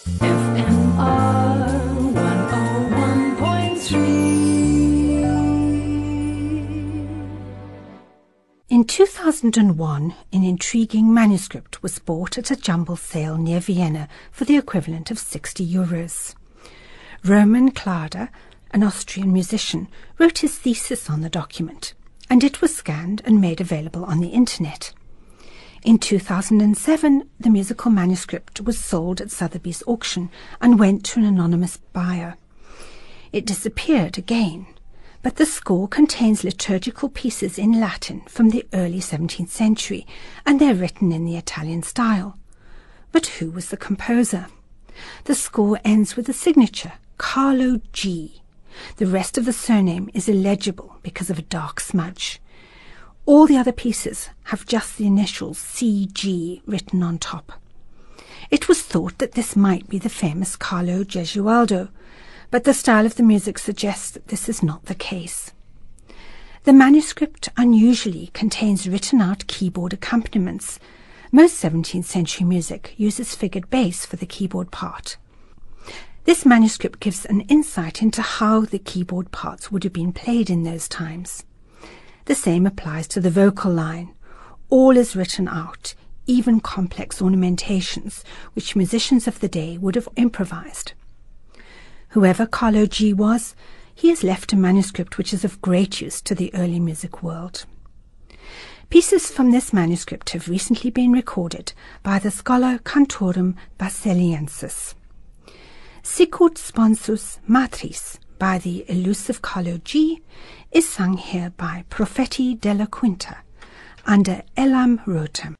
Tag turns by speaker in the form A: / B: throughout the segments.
A: FMR 101.3. In 2001, an intriguing manuscript was bought at a jumble sale near Vienna for the equivalent of €60. Roman Klader, an Austrian musician, wrote his thesis on the document, and it was scanned and made available on the internet. In 2007, the musical manuscript was sold at Sotheby's auction and went to an anonymous buyer. It disappeared again, but the score contains liturgical pieces in Latin from the early 17th century, and they're written in the Italian style. But who was the composer? The score ends with the signature, Carlo G. The rest of the surname is illegible because of a dark smudge. All the other pieces have just the initials CG written on top. It was thought that this might be the famous Carlo Gesualdo, but the style of the music suggests that this is not the case. The manuscript unusually contains written-out keyboard accompaniments. Most 17th century music uses figured bass for the keyboard part. This manuscript gives an insight into how the keyboard parts would have been played in those times. The same applies to the vocal line. All is written out, even complex ornamentations, which musicians of the day would have improvised. Whoever Carlo G was, he has left a manuscript which is of great use to the early music world. Pieces from this manuscript have recently been recorded by the scholar Cantorum Basiliensis. Sicut Sponsus Matris by the elusive Carlo G is sung here by Profeti della Quinta under Elam Rotem.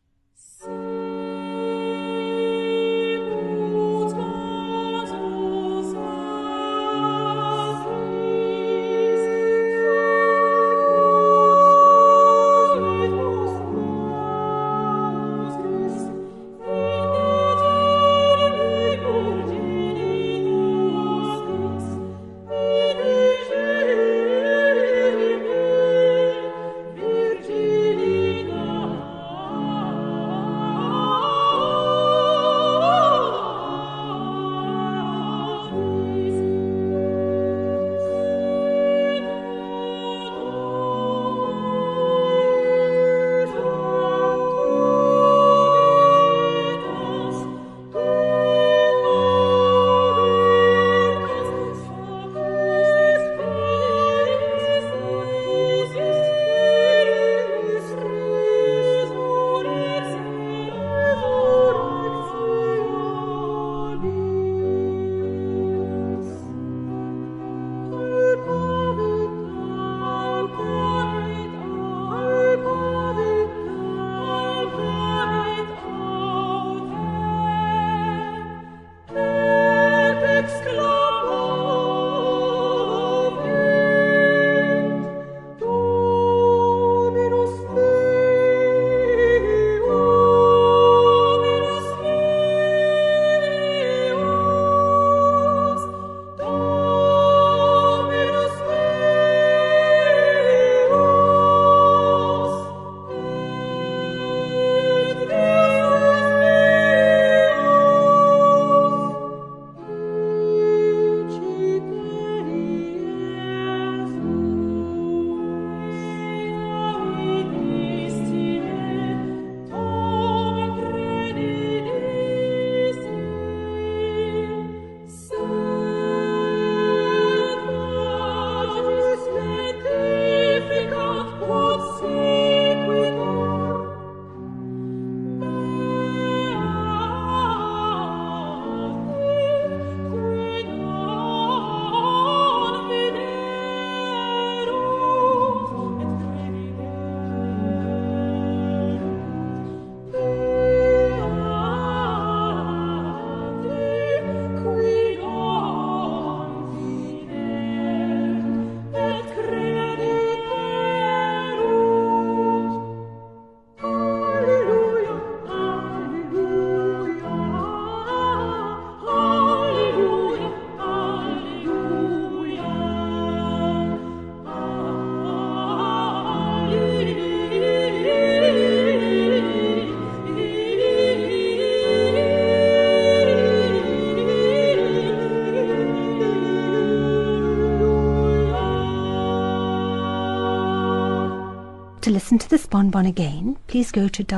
A: To listen to this bonbon again, please go to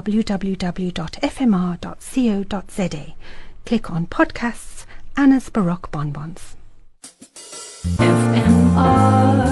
A: www.fmr.co.za. Click on Podcasts, Anna's Baroque Bonbons. FMR